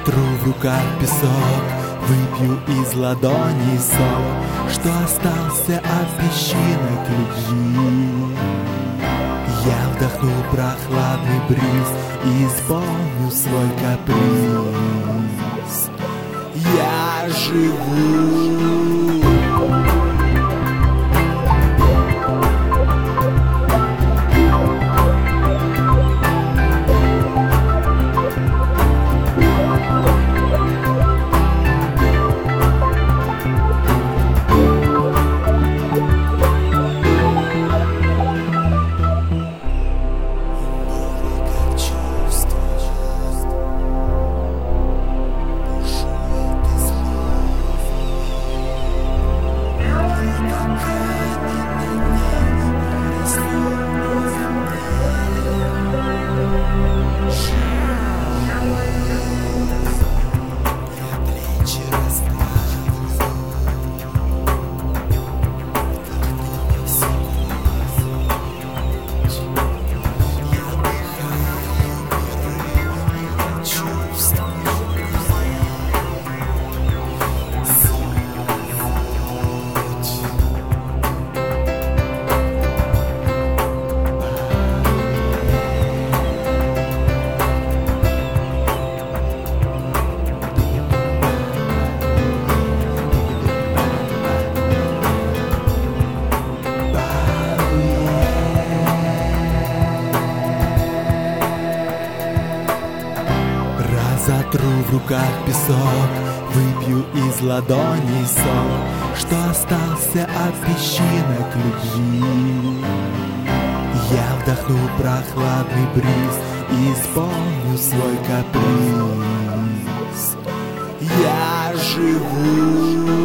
Затру в руках песок, выпью из ладони сок, что остался от песчинок любви. Я вдохну прохладный бриз и исполню свой каприз. Я живу. Затру в руках песок, выпью из ладони сок, что остался от песчинок любви. Я вдохну прохладный бриз и исполню свой каприз. Я живу.